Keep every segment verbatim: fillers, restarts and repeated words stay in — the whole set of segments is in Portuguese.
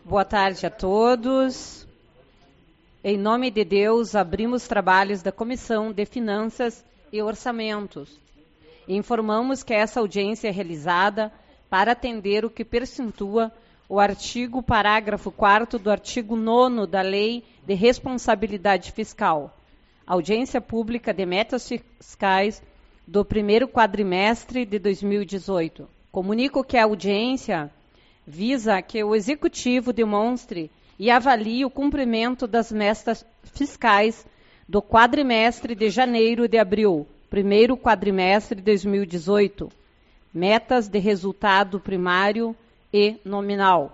Boa tarde a todos. Em nome de Deus, abrimos trabalhos da Comissão de Finanças e Orçamentos. Informamos que essa audiência é realizada para atender o que percentua o artigo parágrafo quarto do artigo nono da Lei de Responsabilidade Fiscal. Audiência pública de metas fiscais do primeiro quadrimestre de dois mil e dezoito. Comunico que a audiência visa que o Executivo demonstre e avalie o cumprimento das metas fiscais do quadrimestre de janeiro e de abril, primeiro quadrimestre de dois mil e dezoito, metas de resultado primário e nominal.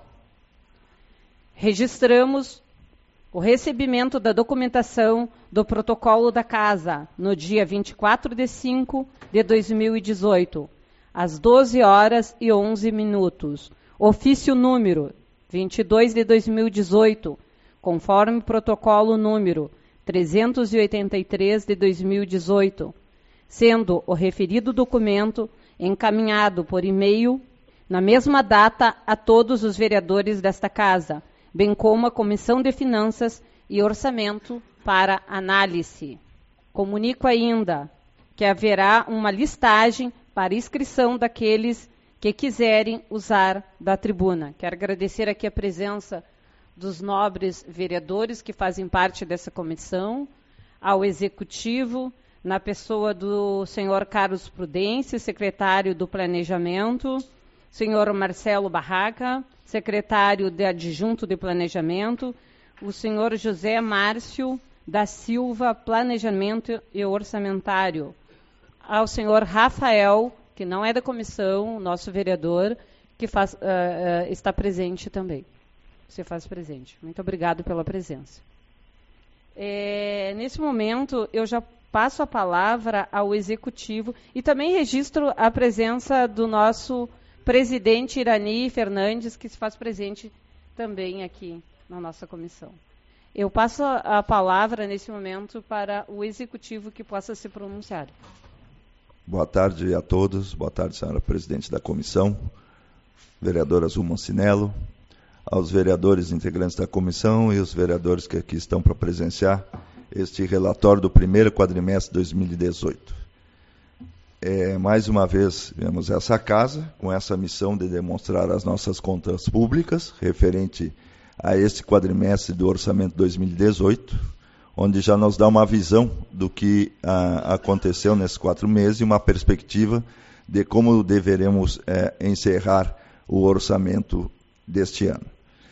Registramos o recebimento da documentação do protocolo da Casa no dia vinte e quatro de cinco de dois mil e dezoito, às doze horas e onze minutos. Ofício número vinte e dois de dois mil e dezoito, conforme protocolo número trezentos e oitenta e três de dois mil e dezoito, sendo o referido documento encaminhado por e-mail na mesma data a todos os vereadores desta Casa, bem como a Comissão de Finanças e Orçamento para análise. Comunico ainda que haverá uma listagem para inscrição daqueles que quiserem usar da tribuna. Quero agradecer aqui a presença dos nobres vereadores que fazem parte dessa comissão, ao Executivo, na pessoa do senhor Carlos Prudêncio, secretário do Planejamento, senhor Marcelo Barraca, secretário de Adjunto de Planejamento, o senhor José Márcio da Silva, Planejamento e Orçamentário, ao senhor Rafael, que não é da comissão, nosso vereador, que faz, uh, uh, está presente também. Se faz presente. Muito obrigado pela presença. É, nesse momento, eu já passo a palavra ao Executivo e também registro a presença do nosso presidente Irani Fernandes, que se faz presente também aqui na nossa comissão. Eu passo a palavra, nesse momento, para o Executivo que possa se pronunciar. Boa tarde a todos, boa tarde, senhora presidente da comissão, vereadora Zuma Cinello, aos vereadores integrantes da comissão e os vereadores que aqui estão para presenciar este relatório do primeiro quadrimestre de dois mil e dezoito. É, mais uma vez, vemos essa casa com essa missão de demonstrar as nossas contas públicas referente a este quadrimestre do orçamento dois mil e dezoito, onde já nos dá uma visão do que ah, aconteceu nesses quatro meses e uma perspectiva de como deveremos eh, encerrar o orçamento deste ano.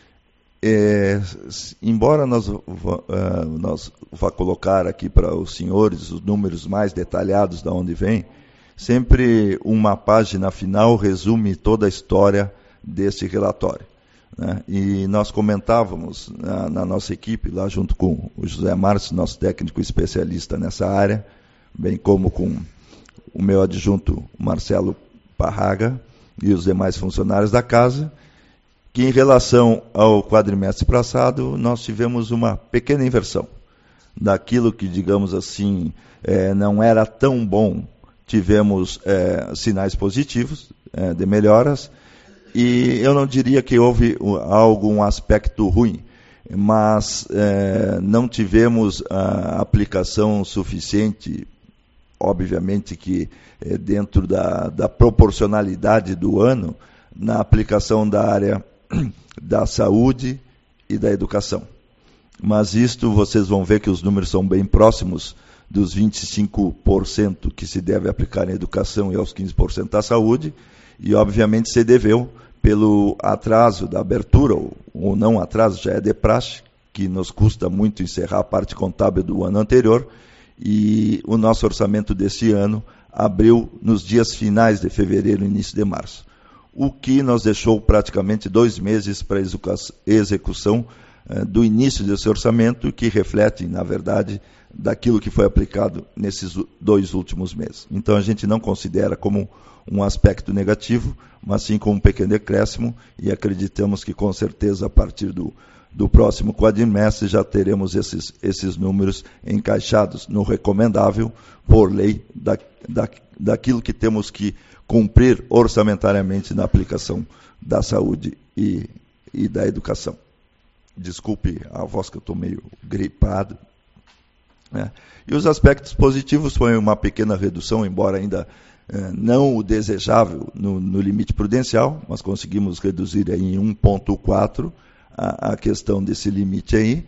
É, embora nós, uh, nós vá colocar aqui para os senhores os números mais detalhados de onde vem, sempre uma página final resume toda a história deste relatório. Né? E nós comentávamos na, na nossa equipe, lá junto com o José Márcio, nosso técnico especialista nessa área, bem como com o meu adjunto Marcelo Parraga e os demais funcionários da casa, que em relação ao quadrimestre passado, nós tivemos uma pequena inversão. Daquilo que, digamos assim, é, não era tão bom, tivemos é, sinais positivos é, de melhoras. E eu não diria que houve algum aspecto ruim, mas é, não tivemos a aplicação suficiente, obviamente que é, dentro da, da proporcionalidade do ano, na aplicação da área da saúde e da educação. Mas isto vocês vão ver que os números são bem próximos dos vinte e cinco por cento que se deve aplicar em educação e aos quinze por cento da saúde, e obviamente se deveu pelo atraso da abertura, ou, ou não atraso, já é de praxe, que nos custa muito encerrar a parte contábil do ano anterior, e o nosso orçamento desse ano abriu nos dias finais de fevereiro e início de março, o que nos deixou praticamente dois meses para a execução eh, do início desse orçamento, que reflete, na verdade, daquilo que foi aplicado nesses dois últimos meses. Então, a gente não considera como um aspecto negativo, mas sim como um pequeno decréscimo, e acreditamos que, com certeza, a partir do, do próximo quadrimestre, já teremos esses, esses números encaixados no recomendável, por lei, da, da, daquilo que temos que cumprir orçamentariamente na aplicação da saúde e, e da educação. desculpe a voz que eu estou meio gripado. Né? E os aspectos positivos foi uma pequena redução, embora ainda eh, não o desejável no, no limite prudencial, mas conseguimos reduzir aí em um vírgula quatro a, a questão desse limite aí,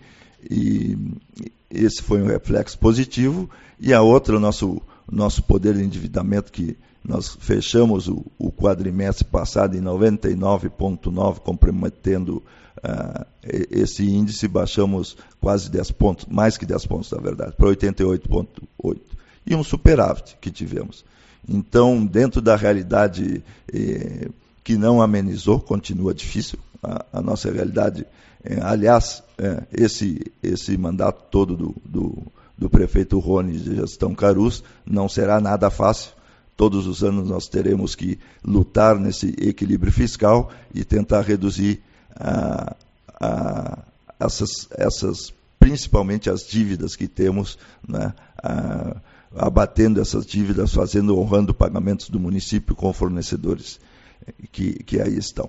e esse foi um reflexo positivo. E a outra, o nosso, nosso poder de endividamento, que nós fechamos o, o quadrimestre passado em noventa e nove vírgula nove, comprometendo uh, esse índice, baixamos quase dez pontos, mais que dez pontos, na verdade, para oitenta e oito vírgula oito. E um superávit que tivemos. Então, dentro da realidade eh, que não amenizou, continua difícil, a, a nossa realidade. Eh, aliás, eh, esse, esse mandato todo do, do, do prefeito Rony de gestão Carus não será nada fácil. Todos os anos nós teremos que lutar nesse equilíbrio fiscal e tentar reduzir ah, ah, essas, essas, principalmente as dívidas que temos, né, ah, abatendo essas dívidas, fazendo, honrando pagamentos do município com fornecedores que, que aí estão.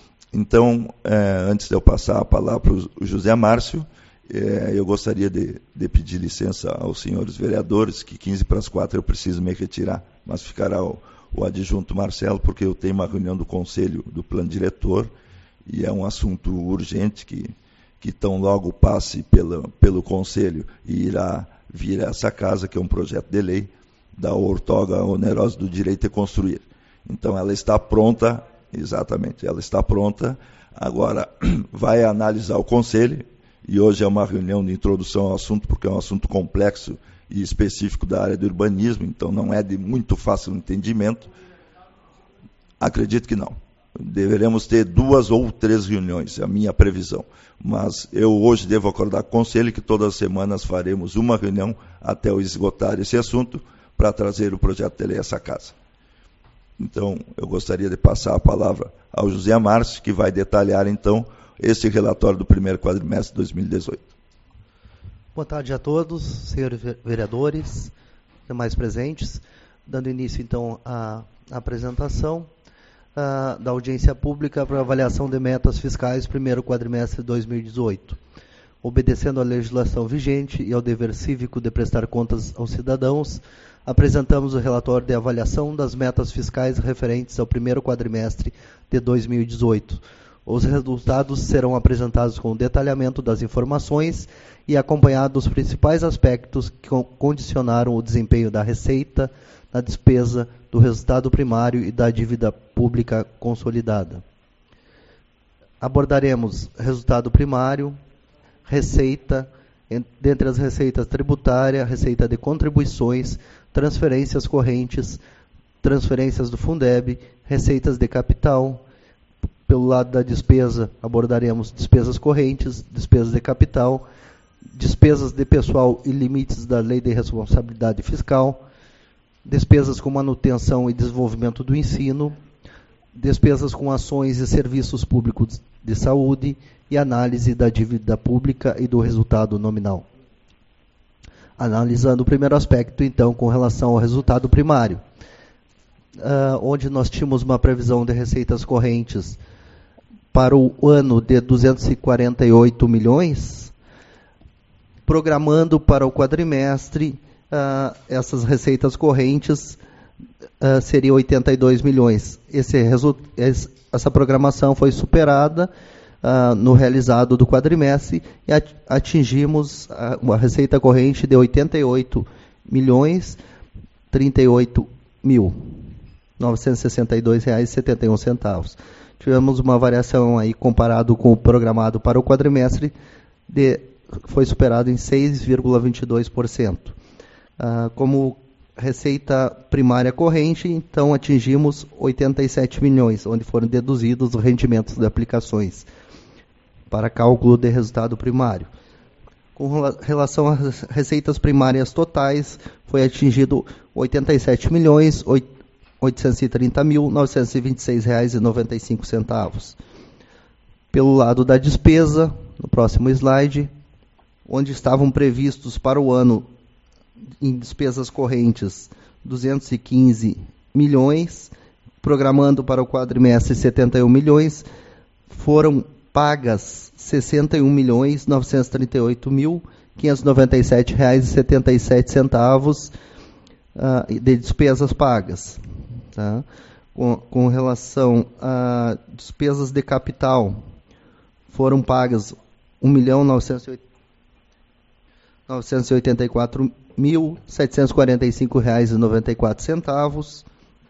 Então, eh, antes de eu passar a palavra para o José Márcio, eh, eu gostaria de, de pedir licença aos senhores vereadores, que quinze para as quatro eu preciso me retirar, mas ficará o, o adjunto Marcelo, porque eu tenho uma reunião do Conselho do Plano Diretor, e é um assunto urgente que, que tão logo passe pela, pelo Conselho e irá vir a essa casa, que é um projeto de lei da outorga onerosa do direito a construir. Então, ela está pronta, exatamente, ela está pronta, agora vai analisar o Conselho, e hoje é uma reunião de introdução ao assunto, porque é um assunto complexo e específico da área do urbanismo, então não é de muito fácil entendimento. Acredito que não. Deveremos ter duas ou três reuniões, é a minha previsão. Mas eu hoje devo acordar com o Conselho que todas as semanas faremos uma reunião até eu esgotar esse assunto para trazer o projeto de lei a essa casa. Então, eu gostaria de passar a palavra ao José Márcio, que vai detalhar, então, esse relatório do primeiro quadrimestre de dois mil e dezoito. Boa tarde a todos, senhores vereadores, demais presentes. Dando início, então, à apresentação uh, da audiência pública para avaliação de metas fiscais primeiro quadrimestre de dois mil e dezoito. Obedecendo à legislação vigente e ao dever cívico de prestar contas aos cidadãos, apresentamos o relatório de avaliação das metas fiscais referentes ao primeiro quadrimestre de dois mil e dezoito. Os resultados serão apresentados com detalhamento das informações e acompanhados dos principais aspectos que condicionaram o desempenho da receita, da despesa, do resultado primário e da dívida pública consolidada. Abordaremos resultado primário, receita, dentre as receitas tributária, receita de contribuições, transferências correntes, transferências do Fundeb, receitas de capital. Pelo lado da despesa, abordaremos despesas correntes, despesas de capital, despesas de pessoal e limites da Lei de Responsabilidade Fiscal, despesas com manutenção e desenvolvimento do ensino, despesas com ações e serviços públicos de saúde e análise da dívida pública e do resultado nominal. Analisando o primeiro aspecto, então, com relação ao resultado primário, uh, onde nós tínhamos uma previsão de receitas correntes para o ano de duzentos e quarenta e oito milhões, programando para o quadrimestre, uh, essas receitas correntes uh, seriam oitenta e dois milhões. Esse esse, essa programação foi superada uh, no realizado do quadrimestre e atingimos uh, uma receita corrente de oitenta e oito milhões, trinta e oito mil, novecentos e sessenta e dois reais e setenta e um centavos. Tivemos uma variação aí comparado com o programado para o quadrimestre, de, foi superado em seis vírgula vinte e dois por cento. Ah, como receita primária corrente, então atingimos oitenta e sete milhões, onde foram deduzidos os rendimentos de aplicações para cálculo de resultado primário. Com relação às receitas primárias totais, foi atingido oitenta e sete milhões, oitocentos e trinta mil, novecentos e vinte e seis reais e noventa e cinco centavos. Pelo lado da despesa, no próximo slide, onde estavam previstos para o ano em despesas correntes duzentos e quinze milhões, programando para o quadrimestre setenta e um milhões, foram pagas sessenta e um milhões novecentos e trinta e oito mil quinhentos e noventa e sete reais e setenta e sete centavos uh, de despesas pagas. Tá? Com, com relação a despesas de capital, foram pagas um milhão novecentos e oitenta e quatro mil setecentos e quarenta e cinco reais e noventa e quatro centavos.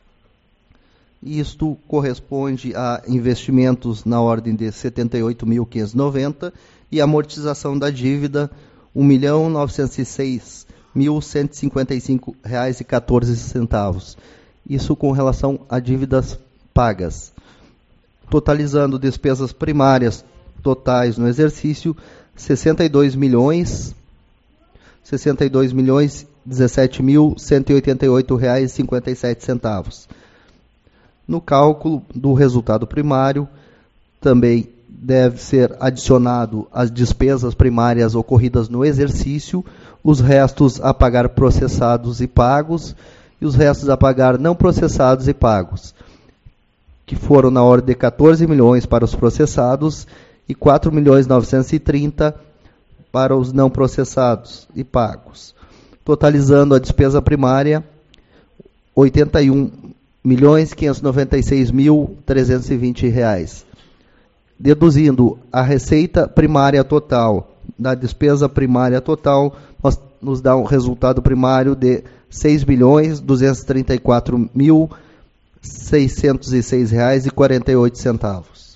Isto corresponde a investimentos na ordem de setenta e oito mil quinhentos e noventa e amortização da dívida um milhão novecentos e seis mil cento e cinquenta e cinco reais e quatorze centavos. Isso com relação a dívidas pagas. Totalizando despesas primárias totais no exercício, sessenta e dois milhões sessenta e dois milhões dezessete mil cento e oitenta e oito reais e cinquenta e sete centavos. No cálculo do resultado primário, também deve ser adicionado as despesas primárias ocorridas no exercício, os restos a pagar processados e pagos, e os restos a pagar não processados e pagos, que foram na ordem de quatorze milhões para os processados e quatro milhões novecentos e trinta para os não processados e pagos, totalizando a despesa primária oitenta e um milhões quinhentos e noventa e seis mil trezentos e vinte reais. Deduzindo a receita primária total da despesa primária total, nós, nos dá um resultado primário de seis milhões duzentos e trinta e quatro mil seiscentos e seis reais e quarenta e oito centavos.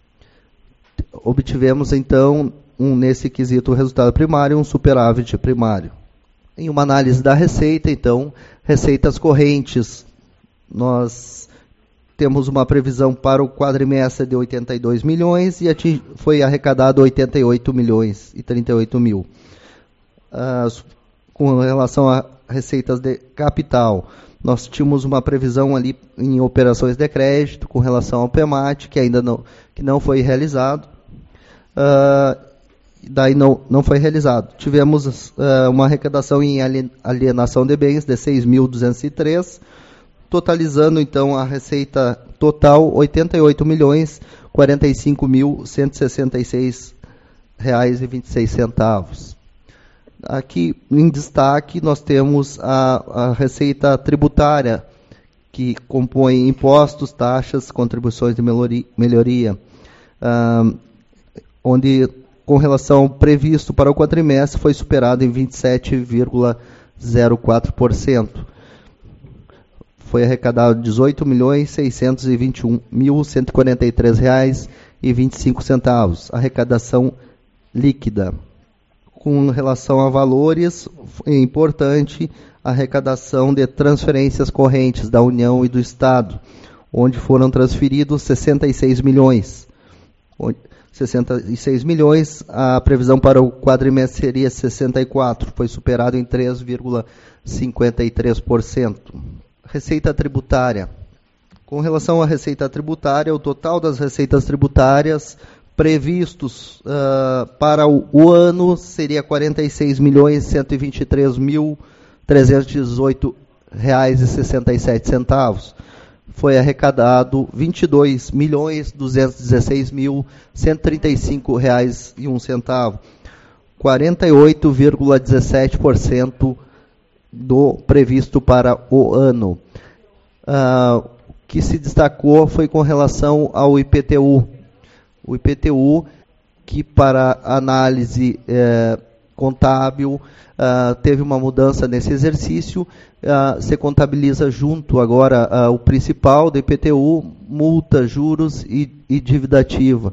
Obtivemos, então, um, nesse quesito resultado primário, um superávit primário. Em uma análise da receita, então, receitas correntes, nós temos uma previsão para o quadrimestre de oitenta e dois milhões e ating, foi arrecadado oitenta e oito milhões e trinta e oito mil. Uh, com relação a receitas de capital, nós tínhamos uma previsão ali em operações de crédito com relação ao P E M A T, que ainda não, que não foi realizado. Uh, daí não, não foi realizado. Tivemos uh, uma arrecadação em alienação de bens de seis mil duzentos e três, totalizando então a receita total oitenta e oito milhões quarenta e cinco mil cento e sessenta e seis reais e vinte e seis centavos. Aqui em destaque nós temos a, a receita tributária, que compõe impostos, taxas, contribuições de melhoria, melhoria uh, onde com relação ao previsto para o quadrimestre foi superado em vinte e sete vírgula zero quatro por cento. Foi arrecadado dezoito milhões seiscentos e vinte e um mil cento e quarenta e três reais e vinte e cinco centavos, arrecadação líquida. Com relação a valores, é importante a arrecadação de transferências correntes da União e do Estado, onde foram transferidos sessenta e seis milhões. sessenta e seis milhões, a previsão para o quadrimestre seria sessenta e quatro, foi superado em três vírgula cinquenta e três por cento. Receita tributária. Com relação à receita tributária, o total das receitas tributárias previstos uh, para o, o ano seria quarenta e seis milhões cento e vinte e três mil trezentos e dezoito reais e sessenta e sete centavos. Foi arrecadado vinte e dois milhões duzentos e dezesseis mil cento e trinta e cinco reais e um centavo, quarenta e oito vírgula dezessete por cento do previsto para o ano. Uh, o que se destacou foi com relação ao I P T U. O I P T U, que para análise eh, contábil uh, teve uma mudança nesse exercício, uh, se contabiliza junto agora uh, o principal do I P T U, multa, juros e, e dívida ativa,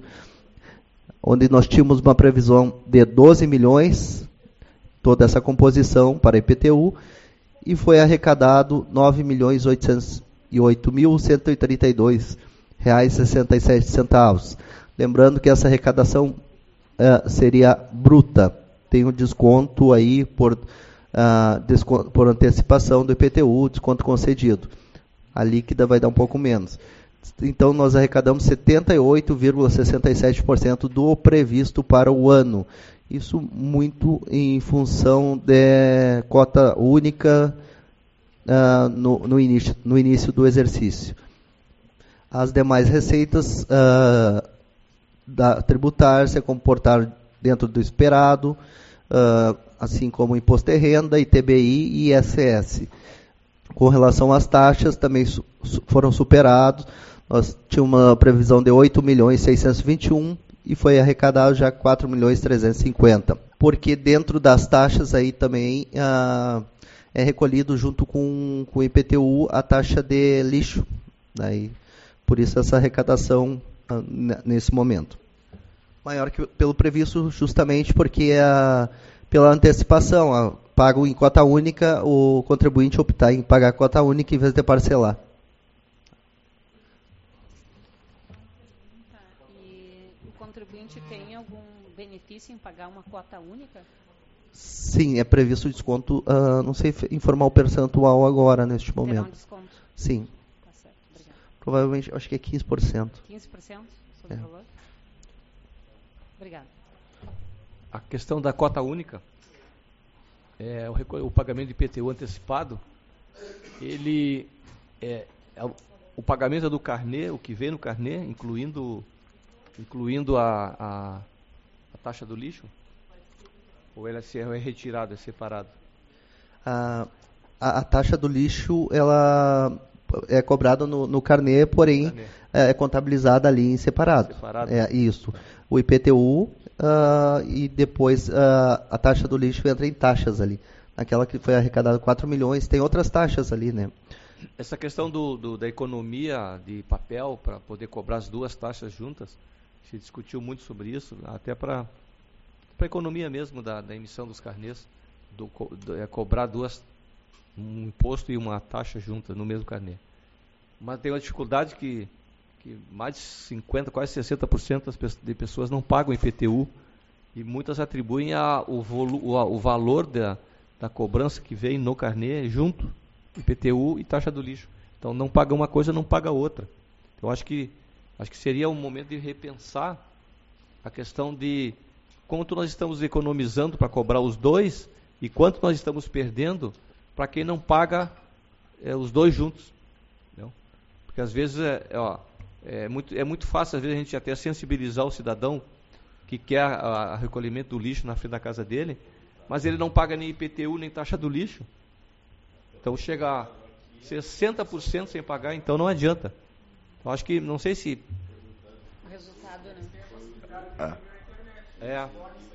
onde nós tínhamos uma previsão de doze milhões, toda essa composição para I P T U, e foi arrecadado nove milhões oitocentos e oito mil cento e trinta e dois reais e sessenta e sete centavos. Lembrando que essa arrecadação uh, seria bruta, tem um desconto aí por, uh, desconto, por antecipação do I P T U, desconto concedido. A líquida vai dar um pouco menos. Então, nós arrecadamos setenta e oito vírgula sessenta e sete por cento do previsto para o ano. Isso muito em função de cota única uh, no, no, início, no início do exercício. As demais receitas uh, da, tributar, se comportar dentro do esperado, uh, assim como imposto de renda, I T B I e I S S. Com relação às taxas, também su foram superados. Nós tínhamos uma previsão de oito milhões seiscentos e vinte e um e foi arrecadado já quatro milhões trezentos e cinquenta. Porque dentro das taxas aí também ah, é recolhido junto com, com o I P T U a taxa de lixo. Daí, por isso essa arrecadação ah, nesse momento. Maior que pelo previsto, justamente porque a, pela antecipação, a, pago em cota única, o contribuinte optar em pagar cota única em vez de parcelar. E o contribuinte tem algum benefício em pagar uma cota única? Sim, é previsto desconto, uh, não sei informar o percentual agora, neste Terá momento. um desconto? Sim. Tá certo, obrigada. Provavelmente, acho que é quinze por cento. quinze por cento sobre É. o valor? Obrigada. A questão da cota única, é, o, reco- o pagamento de I P T U antecipado, ele é, é o, o pagamento é do carnê, o que vem no carnê, incluindo, incluindo a, a, a taxa do lixo? Ou ele é, se- é retirado, é separado? A, a, a taxa do lixo, ela é cobrada no, no carnê, porém Carnê. é, é contabilizada ali em separado. Separado. É isso. O I P T U ah, e depois ah, a taxa do lixo entra em taxas ali. Aquela que foi arrecadada quatro milhões, tem outras taxas ali, né? Essa questão do, do- da economia de papel para poder cobrar as duas taxas juntas, se discutiu muito sobre isso, até para a economia mesmo da, da emissão dos carnês, do, co- do- é cobrar duas, um imposto e uma taxa juntas no mesmo carnê. Mas tem uma dificuldade que, que mais de cinquenta por cento, quase sessenta por cento das pe- de pessoas não pagam I P T U e muitas atribuem a, o, volu, o, a- o valor da, da cobrança que vem no carnê junto, I P T U e taxa do lixo. Então não paga uma coisa, não paga outra. Eu acho que, acho que seria um momento de repensar a questão de quanto nós estamos economizando para cobrar os dois e quanto nós estamos perdendo para quem não paga é, os dois juntos. Entendeu? Porque às vezes é, é, ó, é, muito, é muito fácil, às vezes, a gente até sensibilizar o cidadão que quer o recolhimento do lixo na frente da casa dele, mas ele não paga nem I P T U nem taxa do lixo. Então chega a sessenta por cento sem pagar, então não adianta. Eu acho que, não sei se... O resultado, né? Ah, É,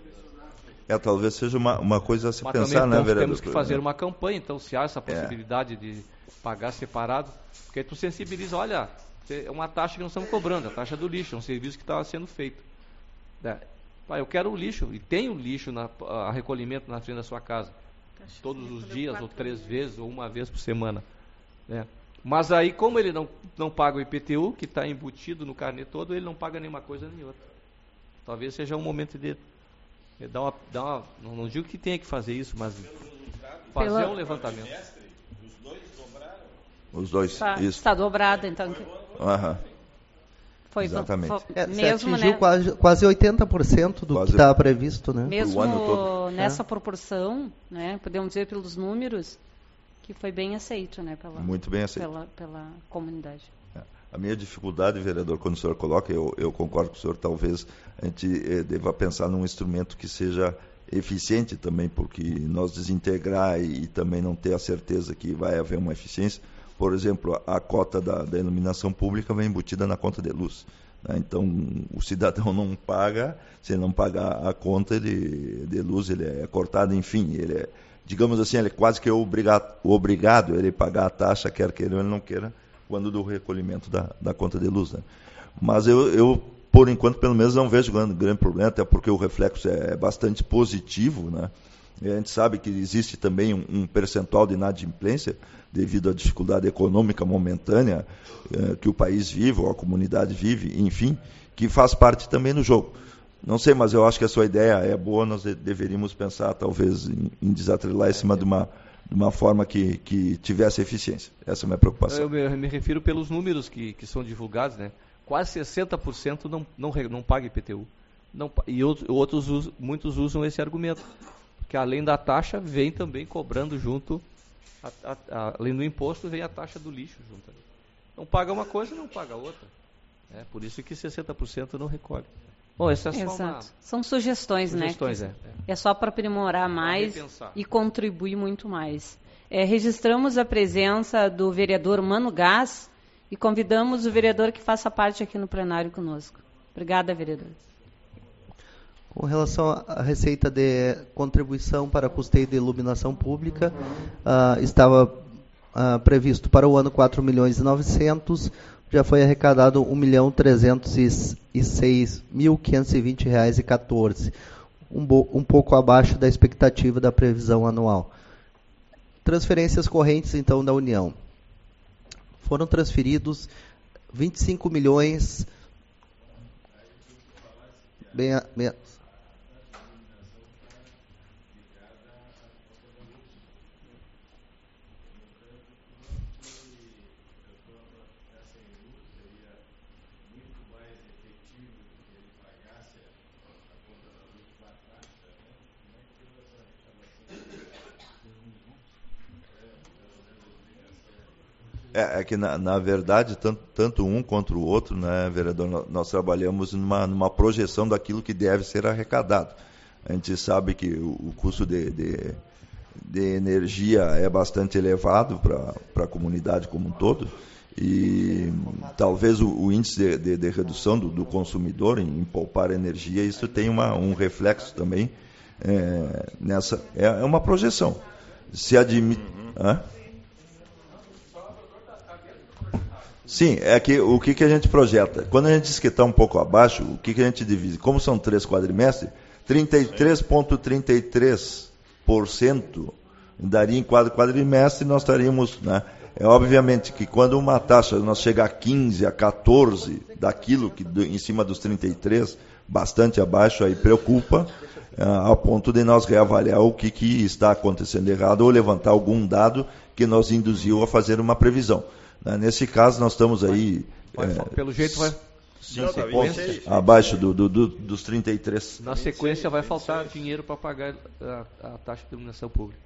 é, talvez seja uma, uma coisa a se mas pensar, também né, temos, vereador? temos que fazer uma campanha, então, se há essa É. possibilidade de pagar separado, porque aí tu sensibiliza, olha, é uma taxa que nós estamos cobrando, a taxa do lixo, é um serviço que está sendo feito. É. Pai, eu quero o lixo, e tem o lixo, na, a recolhimento na frente da sua casa, todos os dias, ou três vezes, ou uma vez por semana. Né? Mas aí, como ele não, não paga o I P T U, que está embutido no carnê todo, ele não paga nenhuma coisa nem outra. Talvez seja um momento de, de dar uma... Dar uma não, não digo que tenha que fazer isso, mas fazer Pela- um levantamento. Os dois, Está, isso. está dobrado, então. Aham. Foi, Exatamente. foi- É, se mesmo, atingiu né? quase, quase oitenta por cento do Quase. que estava previsto, né? Mesmo O ano todo. nessa proporção, né, podemos dizer pelos números, que foi bem aceito, né, pela, Muito bem aceito. pela, pela comunidade. A minha dificuldade, vereador, quando o senhor coloca, eu, eu concordo com o senhor, talvez a gente eh, deva pensar num instrumento que seja eficiente também, porque nós desintegrar e, e também não ter a certeza que vai haver uma eficiência. Por exemplo, a, a cota da, da iluminação pública vem embutida na conta de luz. Né? Então, o cidadão não paga, se ele não pagar a conta ele, de luz, ele é cortado, enfim, ele é, digamos assim, ele é quase que obrigado, obrigado ele pagar a taxa, quer queira ou ele não queira, quando do recolhimento da, da conta de luz. Né? Mas eu, eu, por enquanto, pelo menos não vejo grande, grande problema, até porque o reflexo é bastante positivo, né? E a gente sabe que existe também um, um percentual de inadimplência devido à dificuldade econômica momentânea eh, que o país vive, ou a comunidade vive, enfim, que faz parte também do jogo. Não sei, mas eu acho que a sua ideia é boa, nós de, deveríamos pensar talvez em, em desatrelar em cima de uma, de uma forma que, que tivesse eficiência. Essa é a minha preocupação. Eu me, eu me refiro pelos números que, que são divulgados, né? Quase sessenta por cento não, não, re- não paga I P T U. Não, pa- e outros, outros us- muitos usam esse argumento. Porque além da taxa, vem também cobrando junto, a, a, a, além do imposto, vem a taxa do lixo junto. Não paga uma coisa, não paga outra. É, por isso que sessenta por cento não recolhe. Bom, essa é só Exato. uma... São sugestões, Sugestões, né? é. É só para aprimorar mais repensar. e contribuir muito mais. É, registramos a presença do vereador Mano Gás e convidamos o vereador que faça parte aqui no plenário conosco. Obrigada, vereador. Com relação à receita de contribuição para custeio de iluminação pública, uh, estava uh, previsto para o ano quatro milhões e novecentos, já foi arrecadado um milhão trezentos e seis mil quinhentos e vinte reais e quatorze, um, um pouco abaixo da expectativa da previsão anual. Transferências correntes, então, da União. Foram transferidos vinte e cinco milhões... Bem, bem, É, é que, na, na verdade, tanto, tanto um quanto o outro, né, vereador, nós trabalhamos numa, numa projeção daquilo que deve ser arrecadado. A gente sabe que o, o custo de, de, de energia é bastante elevado para a comunidade como um todo, e talvez o, o índice de, de, de redução do, do consumidor em, em poupar energia, isso tem uma, um reflexo também é, nessa. É, é uma projeção. Se admite. Hã? Sim, é que o que, que a gente projeta? Quando a gente diz que está um pouco abaixo, o que, que a gente divide? Como são três quadrimestres, trinta e três vírgula trinta e três por cento daria em quadro quadrimestre, nós estaríamos, né? É obviamente que quando uma taxa nós chegar a quinze, a quatorze daquilo que do, em cima dos trinta e três, bastante abaixo, aí preocupa, ah, ao ponto de nós reavaliar o que, que está acontecendo errado ou levantar algum dado que nos induziu a fazer uma previsão. Nesse caso, nós estamos aí... Vai, é, pelo jeito vai... cinco pontos abaixo do, do, do, dos trinta e três. Na sequência vai faltar dinheiro para pagar a, a taxa de iluminação pública.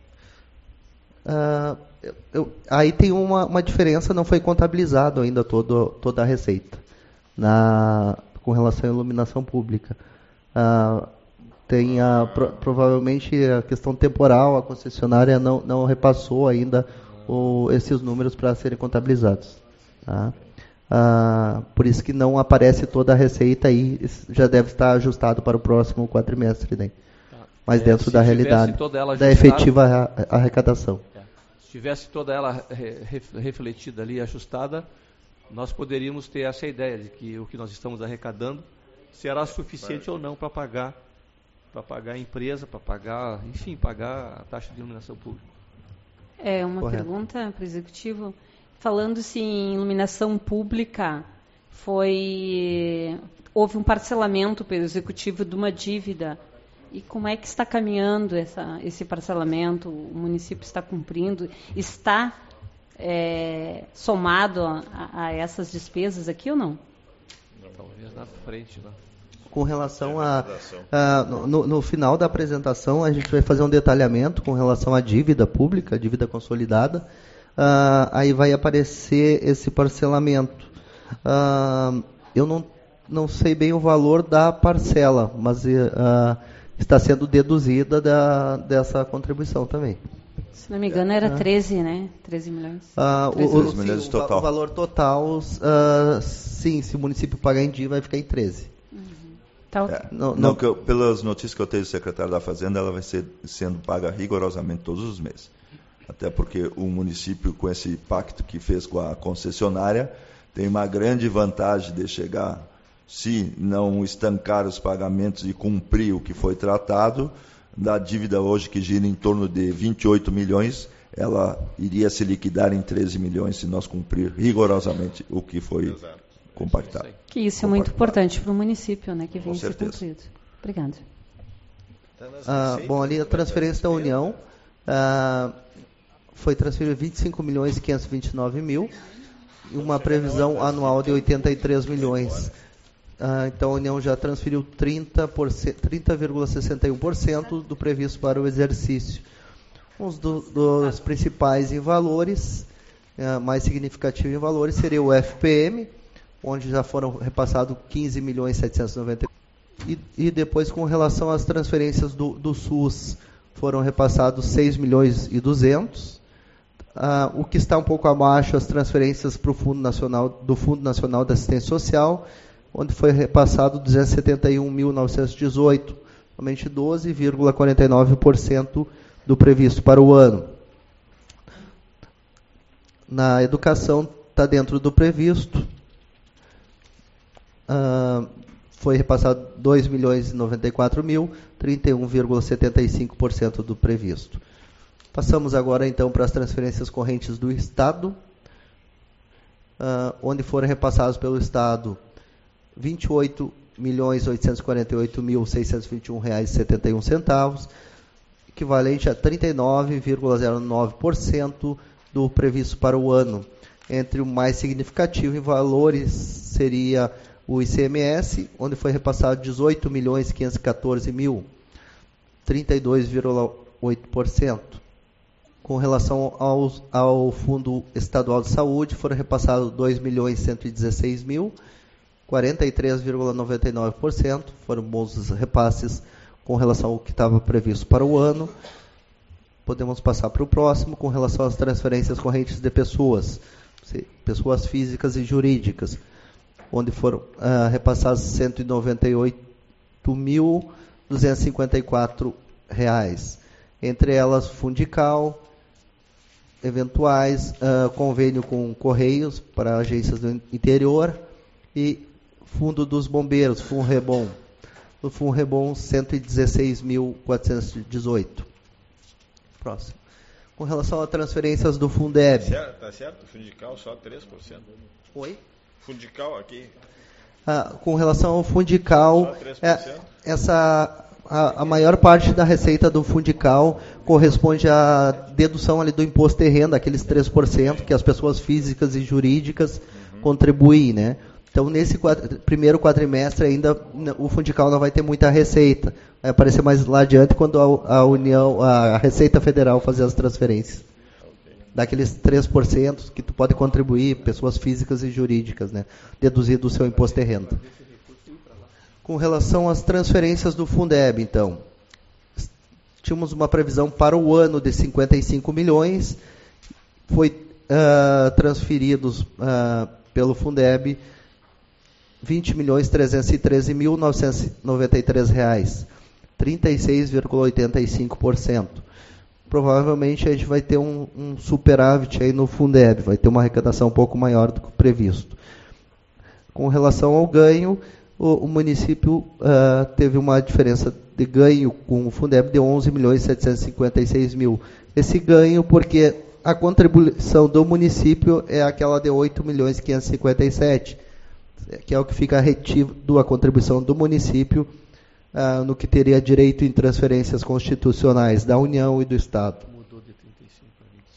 Uh, eu, eu, aí tem uma, uma diferença, não foi contabilizado ainda todo, toda a receita na, com relação à iluminação pública. Uh, tem a, pro, provavelmente a questão temporal, a concessionária não, não repassou ainda o, esses números para serem contabilizados. Tá? Uh, por isso que não aparece toda a receita aí, já deve estar ajustado para o próximo quadrimestre, né? Tá. Mas é, dentro da realidade, da efetiva arrecadação. É. Se tivesse toda ela re, refletida ali, ajustada, nós poderíamos ter essa ideia de que o que nós estamos arrecadando será suficiente Vai. ou não para pagar, para pagar a empresa, para pagar, enfim, pagar a taxa de iluminação pública. É uma Correto. pergunta para o executivo. Falando-se em iluminação pública, foi houve um parcelamento pelo executivo de uma dívida. E como é que está caminhando essa, esse parcelamento? O município está cumprindo? Está é, somado a, a essas despesas aqui ou não? Talvez na frente, né? Com relação a... a no, no final da apresentação, a gente vai fazer um detalhamento com relação à dívida pública, dívida consolidada. Uh, aí vai aparecer esse parcelamento. Uh, eu não, não sei bem o valor da parcela, mas uh, está sendo deduzida da, dessa contribuição também. Se não me engano, era treze, né? treze milhões. Uh, treze o, o, milhões sim, total. O, o valor total, uh, sim, se o município pagar em dia, vai ficar em treze. Tá okay. é, não, não, que eu, pelas notícias que eu tenho do secretário da Fazenda, ela vai ser sendo paga rigorosamente todos os meses. Até porque o município, com esse pacto que fez com a concessionária, tem uma grande vantagem de chegar, se não estancar os pagamentos e cumprir o que foi tratado, da dívida hoje que gira em torno de vinte e oito milhões, ela iria se liquidar em treze milhões se nós cumprir rigorosamente o que foi Exato. compactado. Que isso é muito importante para o município, né, que vem ser cumprido. Obrigado. Ah, bom, ali a transferência da União... Ah, foi transferido vinte e cinco milhões quinhentos e vinte e nove mil e uma previsão anual de oitenta e três milhões. Ah, então a União já transferiu trinta vírgula sessenta e um por cento do previsto para o exercício. Um do, dos principais em valores, ah, mais significativo em valores, seria o F P M, onde já foram repassados quinze milhões setecentos e noventa E, e depois, com relação às transferências do, do SUS, foram repassados seis milhões e duzentos. Ah, o que está um pouco abaixo, as transferências para o Fundo Nacional, do Fundo Nacional da Assistência Social, onde foi repassado duzentos e setenta e um mil novecentos e dezoito, somente doze vírgula quarenta e nove por cento do previsto para o ano. Na educação, está dentro do previsto. Ah, foi repassado dois milhões e noventa e quatro mil, trinta e um vírgula setenta e cinco por cento do previsto. Passamos agora, então, para as transferências correntes do Estado, ah, onde foram repassados pelo Estado vinte e oito milhões oitocentos e quarenta e oito mil seiscentos e vinte e um reais e setenta e um centavos, equivalente a trinta e nove vírgula zero nove por cento do previsto para o ano. Entre o mais significativo em valores seria o I C M S, onde foi repassado dezoito milhões quinhentos e quatorze mil, trinta e dois vírgula oito por cento. Com relação ao, ao Fundo Estadual de Saúde, foram repassados dois milhões cento e dezesseis mil, quarenta e três vírgula noventa e nove por cento. Foram bons os repasses com relação ao que estava previsto para o ano. Podemos passar para o próximo, com relação às transferências correntes de pessoas, pessoas físicas e jurídicas, onde foram ah, repassados cento e noventa e oito mil duzentos e cinquenta e quatro reais. Entre elas, Fundical, eventuais, ah, convênio com Correios para agências do interior e Fundo dos Bombeiros, Funrebom. No Funrebom, cento e dezesseis mil quatrocentos e dezoito. Próximo. Com relação a transferências do Fundeb. Está certo, tá certo, Fundical só três por cento. Oi? Fundical aqui. Ah, com relação ao Fundical, Só três por cento. é, essa, a, a maior parte da receita do Fundical corresponde à dedução ali do imposto de renda, aqueles três por cento que as pessoas físicas e jurídicas uhum. contribuem, né? Então, nesse quadri, primeiro quadrimestre ainda o Fundical não vai ter muita receita. Vai aparecer mais lá adiante quando a, a União, a Receita Federal fazer as transferências. Okay. Daqueles três por cento que tu pode contribuir, pessoas físicas e jurídicas, né? Deduzido do seu imposto de renda. Com relação às transferências do Fundeb, então, tínhamos uma previsão para o ano de cinquenta e cinco milhões, foi uh, transferidos uh, pelo Fundeb vinte milhões trezentos e treze mil novecentos e noventa e três reais, trinta e seis vírgula oitenta e cinco por cento. Provavelmente a gente vai ter um, um superávit aí no Fundeb, vai ter uma arrecadação um pouco maior do que o previsto. Com relação ao ganho, o, o município uh, teve uma diferença de ganho com o Fundeb de onze milhões setecentos e cinquenta e seis mil. Esse ganho porque a contribuição do município é aquela de oito milhões quinhentos e cinquenta e sete, que é o que fica retido a contribuição do município ah, no que teria direito em transferências constitucionais da União e do Estado. Mudou de trinta e cinco para vinte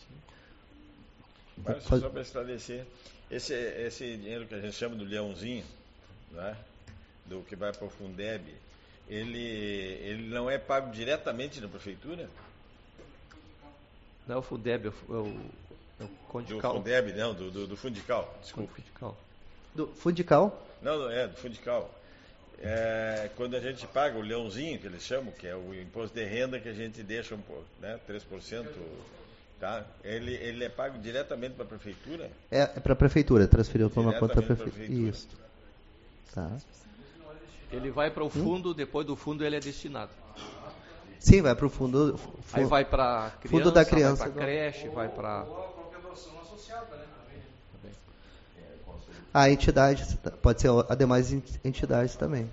e cinco. Mas só para esclarecer, esse, esse dinheiro que a gente chama do leãozinho, né, do que vai para o Fundeb, ele, ele não é pago diretamente na prefeitura? Não é o Fundeb, é o, é o, é o Condical. Do Fundeb, não, do, do, do Fundical, desculpa. Fundical. Do Fundical? Não, não, é, do Fundical. É, quando a gente paga o leãozinho, que eles chamam, que é o imposto de renda que a gente deixa um pouco, né, três por cento, tá? Ele, ele é pago diretamente para a prefeitura? É, é para a prefeitura, é transferido para uma conta da prefeitura. prefeitura. Isso. Tá. Ele vai para o fundo, hum? Depois do fundo ele é destinado. Sim, vai para o fundo, fundo. Aí vai para a criança, fundo da criança, vai para a creche, vai para... A entidade, pode ser a demais entidades também.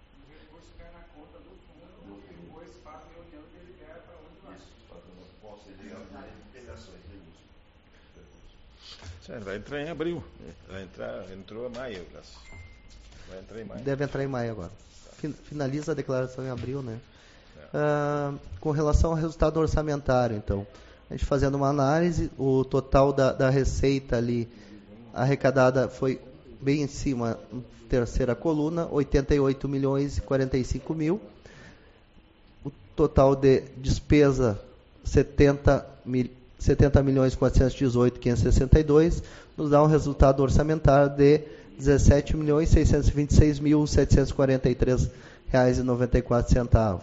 Vai entrar em abril. Vai entrar, entrou em maio. Vai entrar em maio. Deve entrar em maio agora. Finaliza a declaração em abril, né? É. Ah, com relação ao resultado orçamentário, então, a gente fazendo uma análise, o total da, da receita ali arrecadada foi bem em cima, terceira coluna, oitenta e oito milhões e quarenta e cinco mil. O total de despesa, setenta milhões quatrocentos e dezoito mil quinhentos e sessenta e dois, nos dá um resultado orçamentário de dezessete milhões seiscentos e vinte e seis mil setecentos e quarenta e três reais e noventa e quatro centavos.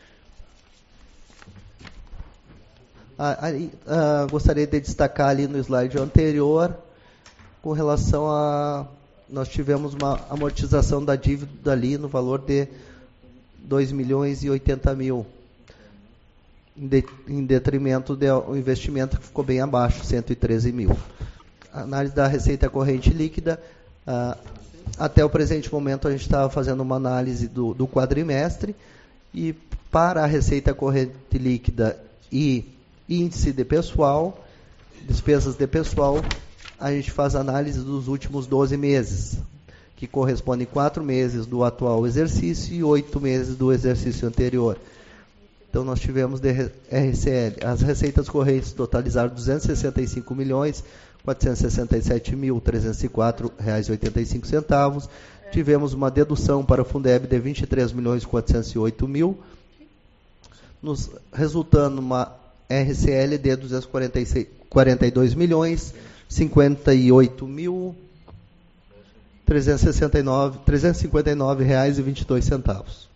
Ah, aí, ah, gostaria de destacar ali no slide anterior, com relação a... Nós tivemos uma amortização da dívida ali no valor de dois milhões e oitenta mil, em, de, em detrimento do investimento que ficou bem abaixo, cento e treze mil. A análise da receita corrente líquida, ah, até o presente momento a gente estava fazendo uma análise do, do quadrimestre, e para a receita corrente líquida e índice de pessoal, despesas de pessoal, a gente faz análise dos últimos doze meses, que correspondem quatro meses do atual exercício e oito meses do exercício anterior. Então, nós tivemos de R C L, as receitas correntes totalizaram duzentos e sessenta e cinco milhões, quatrocentos e sessenta e sete mil, trezentos e quatro reais e oitenta e cinco centavos. Tivemos uma dedução para o Fundeb de vinte e três milhões, quatrocentos e oito mil, nos resultando uma R C L de duzentos e quarenta e dois milhões, cinquenta e oito mil, trezentos e sessenta e nove, trezentos e cinquenta e nove reais e vinte e dois centavos.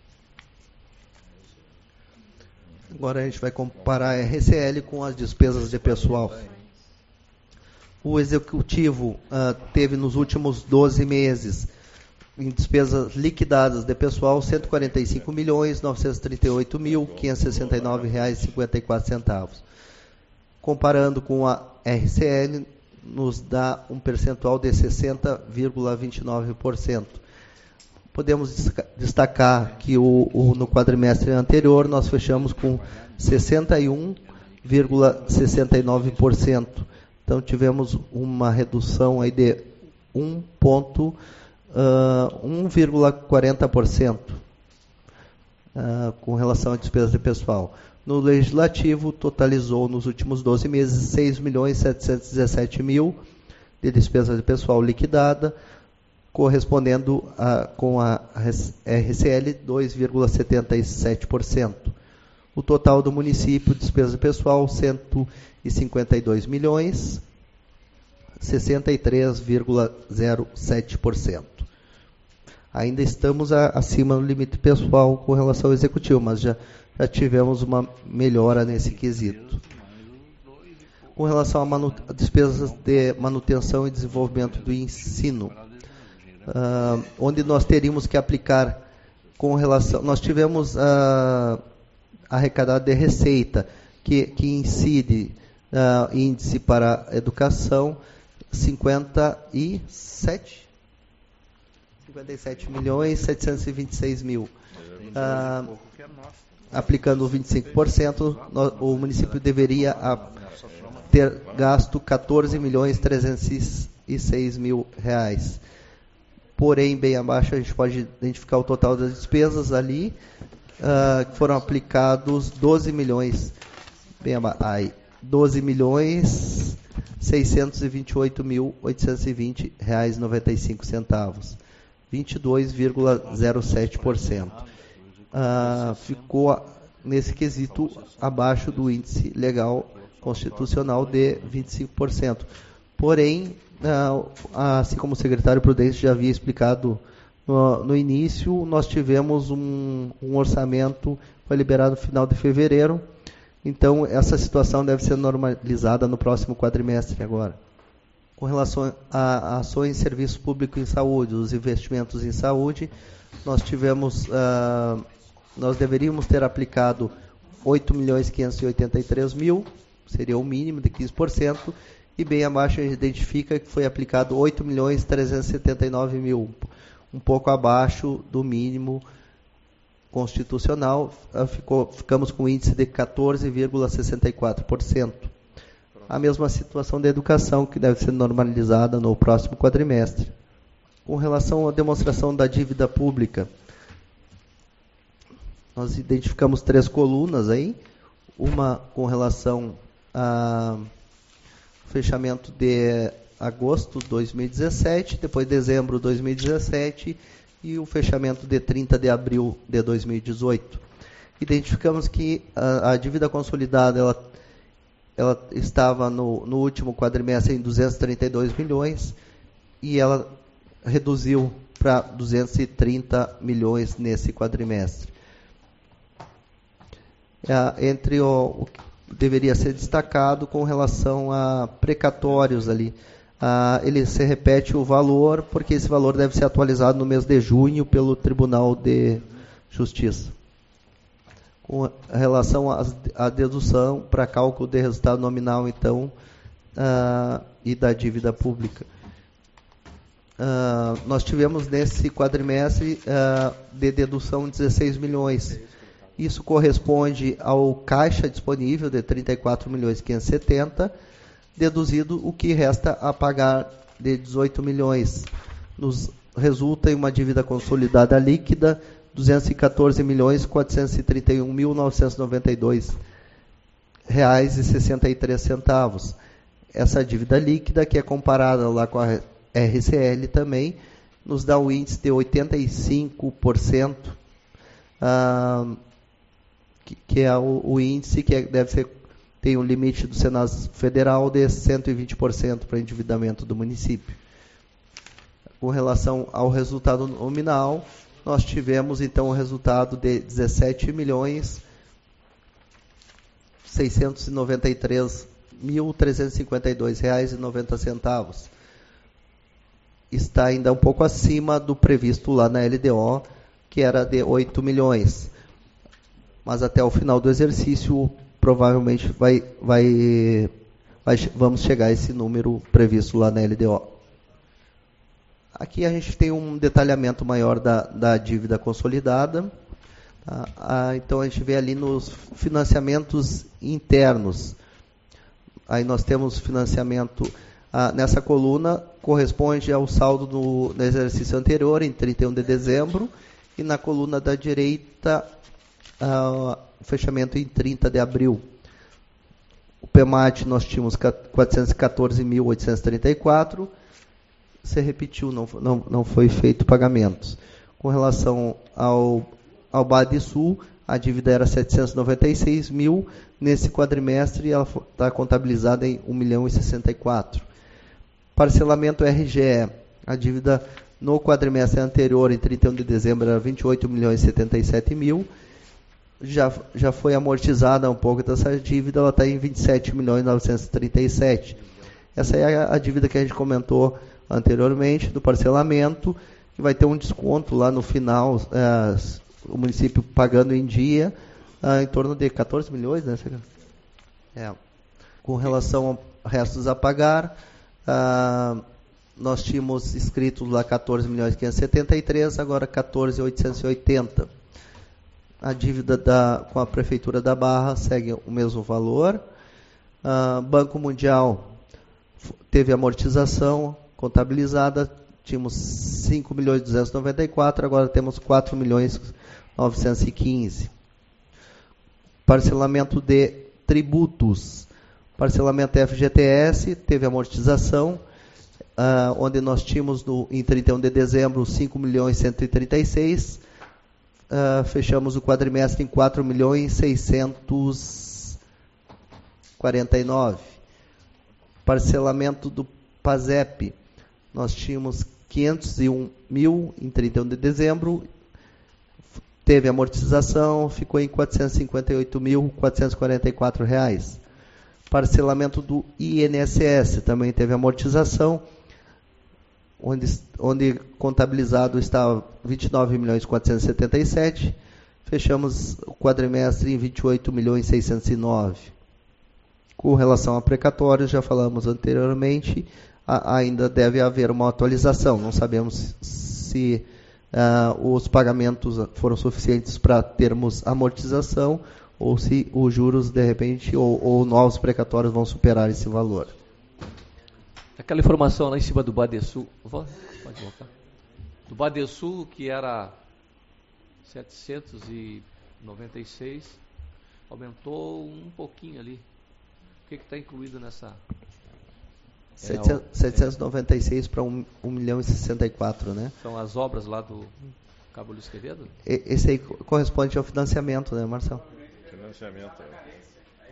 Agora a gente vai comparar a R C L com as despesas de pessoal. O executivo uh, teve nos últimos doze meses, em despesas liquidadas de pessoal, cento e quarenta e cinco milhões, novecentos e trinta e oito mil, quinhentos e sessenta e nove reais e cinquenta e quatro centavos. Comparando com a R C L, nos dá um percentual de sessenta vírgula vinte e nove por cento. Podemos destacar que o, o, no quadrimestre anterior nós fechamos com sessenta e um vírgula sessenta e nove por cento. Então tivemos uma redução aí de um vírgula quarenta por cento uh, com relação à despesa de pessoal. No Legislativo, totalizou nos últimos doze meses seis milhões setecentos e dezessete mil de despesa de pessoal liquidada, correspondendo a, com a R C L dois vírgula setenta e sete por cento. O total do município, despesa de pessoal, cento e cinquenta e dois milhões, sessenta e três vírgula zero sete por cento. Ainda estamos a, acima do limite pessoal com relação ao executivo, mas já já tivemos uma melhora nesse quesito. Com relação a despesas de manutenção e desenvolvimento do ensino, uh, onde nós teríamos que aplicar com relação... Nós tivemos uh, arrecadado de receita, que, que incide uh, índice para educação, cinquenta e sete milhões setecentos e vinte e seis mil. Uh, aplicando vinte e cinco por cento, o município deveria ter gasto quatorze milhões trezentos e seis mil reais. Porém, bem abaixo, a gente pode identificar o total das despesas ali, uh, que foram aplicados doze milhões, bem abaixo, ai, doze milhões seiscentos e vinte e oito mil oitocentos e vinte reais e noventa e cinco centavos, vinte e dois vírgula zero sete por cento. Uh, ficou nesse quesito abaixo do índice legal constitucional de vinte e cinco por cento. Porém, uh, assim como o secretário Prudêncio já havia explicado no, no início, nós tivemos um, um orçamento que foi liberado no final de fevereiro, então essa situação deve ser normalizada no próximo quadrimestre agora. Com relação a, a ações em serviço público em saúde, os investimentos em saúde, nós tivemos... Uh, nós deveríamos ter aplicado oito milhões quinhentos e oitenta e três mil, seria o mínimo de quinze por cento, e bem abaixo a gente identifica que foi aplicado oito milhões trezentos e setenta e nove mil, um pouco abaixo do mínimo constitucional, ficou, ficamos com um índice de quatorze vírgula sessenta e quatro por cento. A mesma situação da educação, que deve ser normalizada no próximo quadrimestre. Com relação à demonstração da dívida pública, nós identificamos três colunas aí, uma com relação ao fechamento de agosto de dois mil e dezessete, depois dezembro de dois mil e dezessete e o fechamento de trinta de abril de dois mil e dezoito. Identificamos que a, a dívida consolidada ela, ela estava no, no último quadrimestre em duzentos e trinta e dois milhões e ela reduziu para duzentos e trinta milhões nesse quadrimestre. É, entre o, o que deveria ser destacado com relação a precatórios ali, ah, ele se repete o valor, porque esse valor deve ser atualizado no mês de junho pelo Tribunal de Justiça. Com relação à dedução para cálculo de resultado nominal, então, ah, e da dívida pública. Ah, nós tivemos nesse quadrimestre ah, de dedução dezesseis milhões. Isso corresponde ao caixa disponível de trinta e quatro milhões quinhentos e setenta, deduzido o que resta a pagar de dezoito milhões. Nos resulta em uma dívida consolidada líquida duzentos e quatorze milhões quatrocentos e trinta e um mil novecentos e noventa e dois reais e sessenta e três centavos. Essa dívida líquida, que é comparada lá com a R C L também, nos dá um índice de oitenta e cinco por cento, ah, que, que é o, o índice que é, deve ser, tem um limite do Senado Federal de cento e vinte por cento para endividamento do município. Com relação ao resultado nominal, nós tivemos então o resultado de dezessete milhões seiscentos e noventa e três mil trezentos e cinquenta e dois reais e noventa centavos. Está ainda um pouco acima do previsto lá na L D O, que era de oito milhões. Mas até o final do exercício, provavelmente vai, vai, vai, vamos chegar a esse número previsto lá na L D O. Aqui a gente tem um detalhamento maior da, da dívida consolidada. Tá? Ah, então a gente vê ali nos financiamentos internos. Aí nós temos financiamento ah, nessa coluna, corresponde ao saldo do, do exercício anterior, em trinta e um de dezembro, e na coluna da direita, ah, fechamento em trinta de abril. O P M A T nós tínhamos quatrocentos e quatorze mil oitocentos e trinta e quatro, se repetiu, não, não, não foi feito pagamentos. Com relação ao, ao Badesul, a dívida era setecentos e noventa e seis mil, nesse quadrimestre ela está contabilizada em um milhão e sessenta e quatro. Parcelamento R G E, a dívida no quadrimestre anterior, em trinta e um de dezembro, era vinte e oito milhões e setenta e sete mil, já, já foi amortizada um pouco dessa dívida, ela está em vinte e sete milhões novecentos e trinta e sete. Essa é a, a dívida que a gente comentou anteriormente, do parcelamento, que vai ter um desconto lá no final, é, o município pagando em dia, é, em torno de quatorze milhões, né? É. Com relação a restos a pagar, é, nós tínhamos escritos lá quatorze milhões quinhentos e setenta e três, agora quatorze milhões oitocentos e oitenta. A dívida da, com a Prefeitura da Barra segue o mesmo valor. Uh, Banco Mundial teve amortização contabilizada, tínhamos cinco milhões duzentos e noventa e quatro, agora temos quatro milhões novecentos e quinze. Parcelamento de tributos. Parcelamento F G T S teve amortização, uh, onde nós tínhamos no, em trinta e um de dezembro cinco milhões cento e trinta e seis, uh, fechamos o quadrimestre em quatro milhões seiscentos e quarenta e nove. Parcelamento do PASEP, nós tínhamos quinhentos e um mil em trinta e um de dezembro, teve amortização, ficou em quatrocentos e cinquenta e oito mil quatrocentos e quarenta e quatro reais. Parcelamento do I N S S também teve amortização, onde, onde contabilizado está vinte e nove milhões quatrocentos e setenta e sete, fechamos o quadrimestre em vinte e oito milhões seiscentos e nove. Com relação a precatórios, já falamos anteriormente, a, ainda deve haver uma atualização. Não sabemos se uh, os pagamentos foram suficientes para termos amortização ou se os juros, de repente, ou, ou novos precatórios vão superar esse valor. Aquela informação lá em cima do Badesul, pode voltar. Do Badesul, que era setecentos e noventa e seis, aumentou um pouquinho ali. O que está incluído nessa? setecentos e noventa e seis para um milhão e sessenta e quatro, né? São as obras lá do Cabo Luiz Quevedo? E, esse aí corresponde ao financiamento, né, Marcelo? Financiamento, é.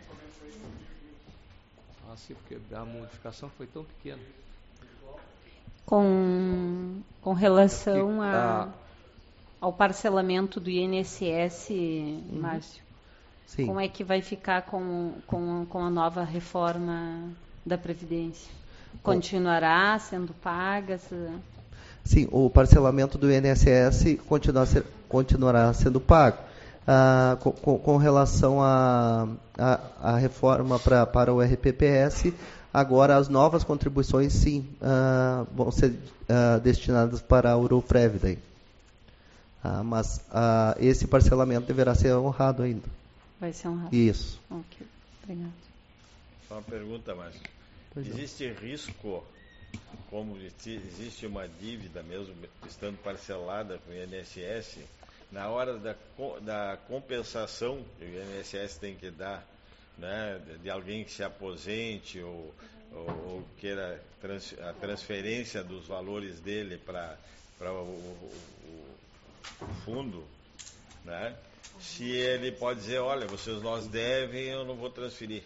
Ah, sim, porque a modificação foi tão pequena. Com, com relação E, a, a- ao parcelamento do I N S S, Márcio, Sim. como é que vai ficar com, com, com a nova reforma da Previdência? Continuará sendo paga? Se- Sim, o parcelamento do I N S S continua ser, continuará sendo pago. Ah, com, com- com relação à a, a, a reforma pra, para o R P P S, agora as novas contribuições, sim, ah, vão ser ah, destinadas para a Europrev daí. Ah, mas ah, esse parcelamento deverá ser honrado ainda. Vai ser honrado? Isso. Ok, obrigado. Só uma pergunta, Márcio. Existe risco, como exi- existe uma dívida mesmo estando parcelada com o I N S S, na hora da, co- da compensação que o I N S S tem que dar, né, de, de alguém que se aposente ou, ou, ou queira trans, a transferência dos valores dele para o, o, o fundo, né, se ele pode dizer, olha, vocês nós devem, eu não vou transferir.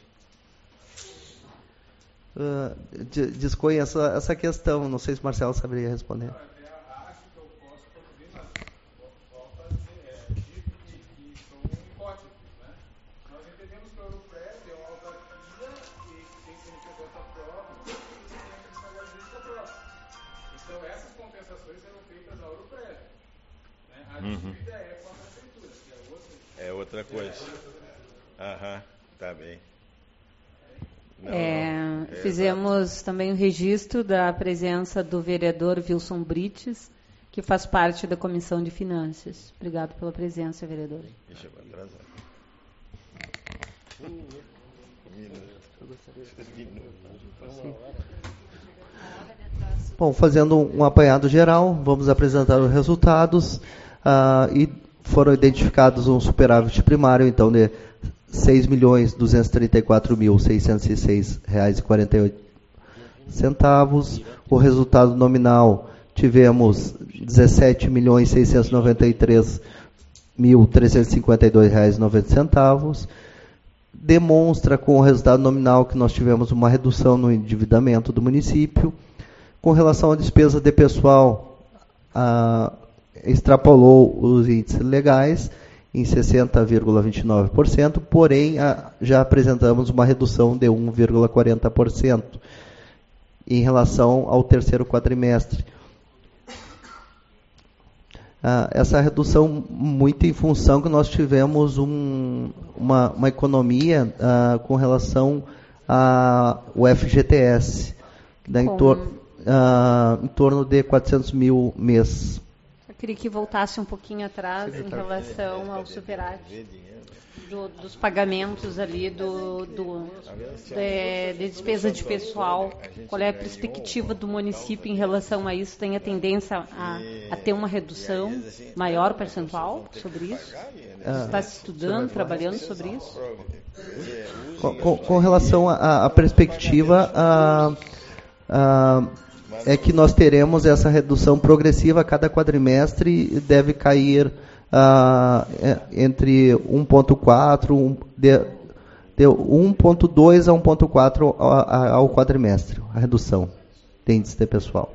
Uh, de- desconheço essa, essa questão, não sei se o Marcelo saberia responder. Acho que eu posso contribuir, mas volto a dizer, é, digo que, que são hipóteses, né? Nós entendemos que o Europrev é uma autarquia e que tem C N P J próprio e que tem a responsabilidade jurídica própria. Então, essas compensações serão feitas na Europrev. Né? A dívida é com a prefeitura, que é outra. É outra coisa. Aham, tá bem. Não, É, não. É, fizemos também o registro da presença do vereador Wilson Brites, que faz parte da Comissão de Finanças. Obrigado pela presença, vereador. Deixa eu atrasar. Bom, fazendo um apanhado geral, vamos apresentar os resultados. Ah, e foram identificados um superávit primário, então, de seis milhões duzentos e trinta e quatro mil seiscentos e seis reais e quarenta e oito centavos. O resultado nominal, tivemos dezessete milhões seiscentos e noventa e três mil trezentos e cinquenta e dois reais e noventa centavos. Demonstra com o resultado nominal que nós tivemos uma redução no endividamento do município. Com relação à despesa de pessoal, ah, extrapolou os índices legais em sessenta vírgula vinte e nove por cento, porém ah, já apresentamos uma redução de um vírgula quarenta por cento em relação ao terceiro quadrimestre. Ah, essa redução muito em função que nós tivemos um, uma, uma economia ah, com relação ao F G T S, da em, tor ah, em torno de quatrocentos mil mês. Eu queria que voltasse um pouquinho atrás em relação ao superávit do, dos pagamentos ali do, do de, de despesa de pessoal. Qual é a perspectiva do município em relação a isso? Tem a tendência a, a ter uma redução maior percentual sobre isso? Você está estudando, trabalhando sobre isso? Com, com, com relação à perspectiva, a, a, é que nós teremos essa redução progressiva a cada quadrimestre, deve cair ah, entre um vírgula quatro, um, de, de um vírgula dois a um vírgula quatro ao, ao quadrimestre, a redução de índice de pessoal.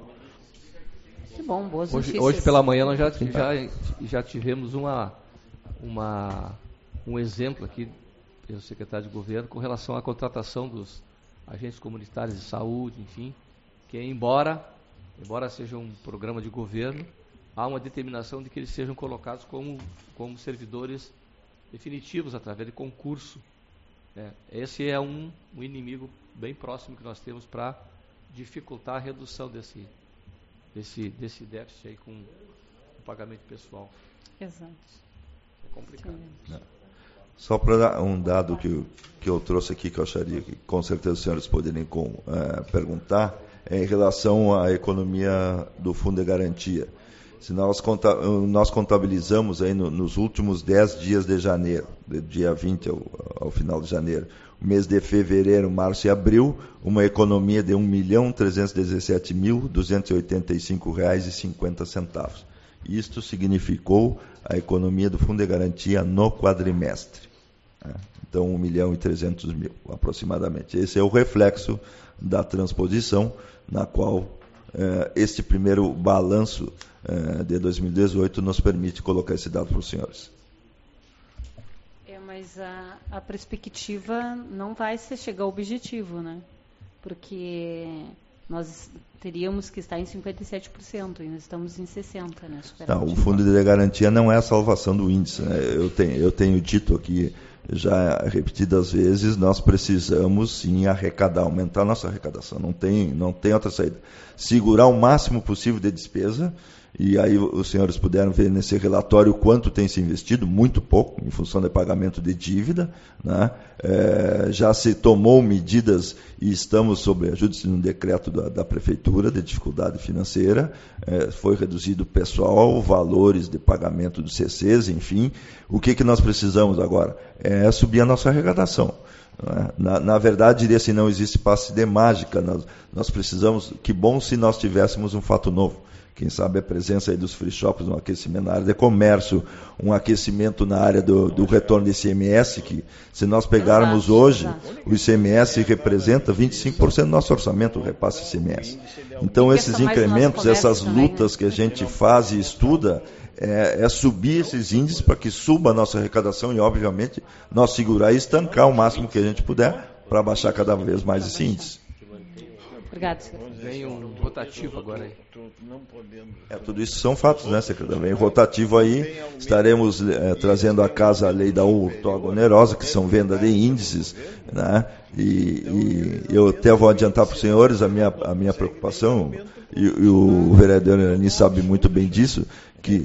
Que bom, boas Hoje, notícias. hoje pela manhã nós já, já, já tivemos uma, uma, um exemplo aqui pelo secretário de governo com relação à contratação dos agentes comunitários de saúde, enfim, que embora, embora seja um programa de governo, há uma determinação de que eles sejam colocados como, como servidores definitivos através de concurso. Né? Esse é um, um inimigo bem próximo que nós temos para dificultar a redução desse, desse, desse déficit aí com o pagamento pessoal. Exato. É complicado. Só para dar um dado que eu, que eu trouxe aqui, que eu acharia que com certeza os senhores poderiam com, é, perguntar, é em relação à economia do Fundo de Garantia. Se nós, conta, nós contabilizamos aí no, nos últimos dez dias de janeiro, do dia vinte ao, ao final de janeiro, o mês de fevereiro, março e abril, uma economia de um milhão trezentos e dezessete mil duzentos e oitenta e cinco reais e cinquenta centavos. Isto significou a economia do Fundo de Garantia no quadrimestre. Então, um milhão e trezentos mil, aproximadamente. Esse é o reflexo da transposição, na qual eh, este primeiro balanço eh, de dois mil e dezoito nos permite colocar esse dado para os senhores. É, mas a, a perspectiva não vai ser chegar ao objetivo, né? Porque nós teríamos que estar em cinquenta e sete por cento e nós estamos em sessenta por cento, né? Não, o fundo de garantia não é a salvação do índice, né? Eu tenho, eu tenho dito aqui já repetidas vezes, nós precisamos sim arrecadar, aumentar a nossa arrecadação, não tem, não tem outra saída. Segurar o máximo possível de despesa, e aí os senhores puderam ver nesse relatório quanto tem se investido, muito pouco, em função do pagamento de dívida, né? É, já se tomou medidas e estamos sob ajuda de um decreto da, da Prefeitura de dificuldade financeira, é, foi reduzido o pessoal, valores de pagamento dos C Cs, enfim. O que, que nós precisamos agora? É subir a nossa arrecadação. Na, na verdade, diria assim, não existe passe de mágica, nós, nós precisamos, que bom se nós tivéssemos um fato novo. Quem sabe a presença aí dos free shops, um aquecimento na área de comércio, um aquecimento na área do, do retorno de I C M S, que se nós pegarmos exato, hoje, exato. O I C M S representa vinte e cinco por cento do nosso orçamento, o repasse I C M S. Então, esses incrementos, essas lutas que a gente faz e estuda, é, é subir esses índices para que suba a nossa arrecadação e, obviamente, nós segurar e estancar o máximo que a gente puder para baixar cada vez mais esse índice. Obrigado, senhor. Vem um rotativo agora aí. É, tudo isso são fatos, né, secretário? Vem rotativo aí, estaremos é, trazendo à casa a lei da ortogonerosa, que são venda de índices, né? E, e eu até vou adiantar para os senhores a minha, a minha preocupação, e, e o vereador Irani sabe muito bem disso, que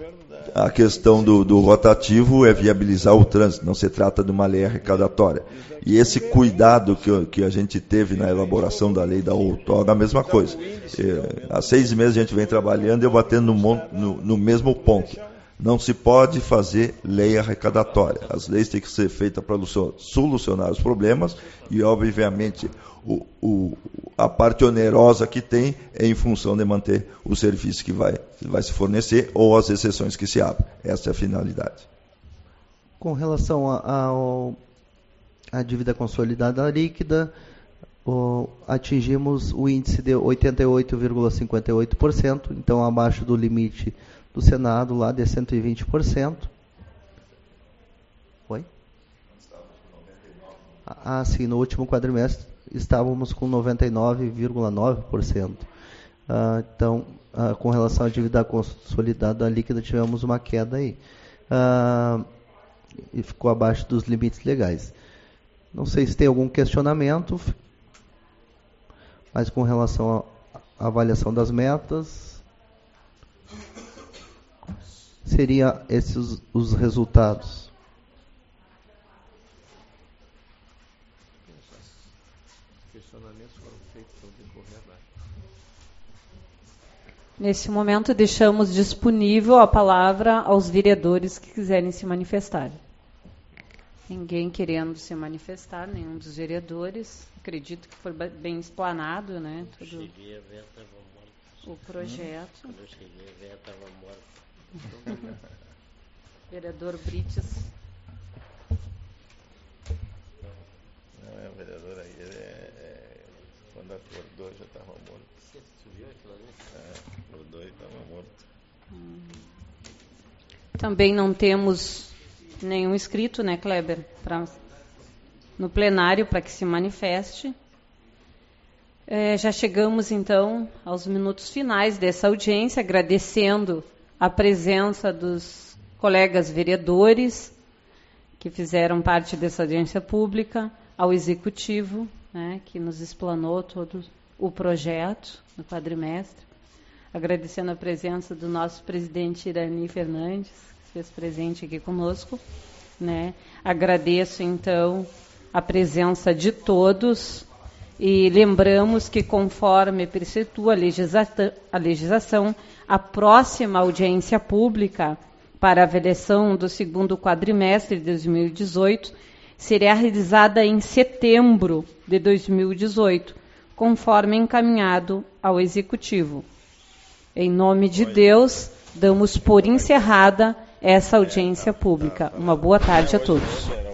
a questão do, do rotativo é viabilizar o trânsito, não se trata de uma lei arrecadatória. E esse cuidado que, que a gente teve na elaboração da lei da outorga, a mesma coisa. É, há seis meses a gente vem trabalhando e eu batendo no, no, no mesmo ponto. Não se pode fazer lei arrecadatória. As leis têm que ser feitas para solucionar os problemas e, obviamente, o, o, a parte onerosa que tem é em função de manter o serviço que vai, vai se fornecer ou as exceções que se abrem. Essa é a finalidade. Com relação à dívida consolidada líquida, o, atingimos o índice de oitenta e oito vírgula cinquenta e oito por cento, então abaixo do limite do Senado, lá de cento e vinte por cento. Oi? Ah, sim, no último quadrimestre estávamos com noventa e nove vírgula nove por cento. Ah, então, ah, com relação à dívida consolidada líquida, tivemos uma queda aí. Ah, e ficou abaixo dos limites legais. Não sei se tem algum questionamento, mas com relação à avaliação das metas, seriam esses os resultados. Nesse momento, deixamos disponível a palavra aos vereadores que quiserem se manifestar. Ninguém querendo se manifestar, nenhum dos vereadores. Acredito que foi bem explanado, né? Todo o projeto. Quando eu cheguei, a véia estava morta. Vereador Brites. Não, é o vereador aí, ele é, é, quando acordou já estava morto. Você viu aquilo ali? É, acordou e estava morto. Hum. Também não temos nenhum inscrito, né, Kleber, pra, no plenário para que se manifeste. É, já chegamos, então, aos minutos finais dessa audiência, agradecendo a presença dos colegas vereadores que fizeram parte dessa audiência pública, ao Executivo, né, que nos explanou todo o projeto no quadrimestre, agradecendo a presença do nosso presidente Irani Fernandes, que fez presente aqui conosco, né. Agradeço, então, a presença de todos e lembramos que, conforme preceitua a, legisla- a legislação, a próxima audiência pública para avaliação do segundo quadrimestre de dois mil e dezoito será realizada em setembro de dois mil e dezoito, conforme encaminhado ao Executivo. Em nome de Deus, damos por encerrada essa audiência pública. Uma boa tarde a todos.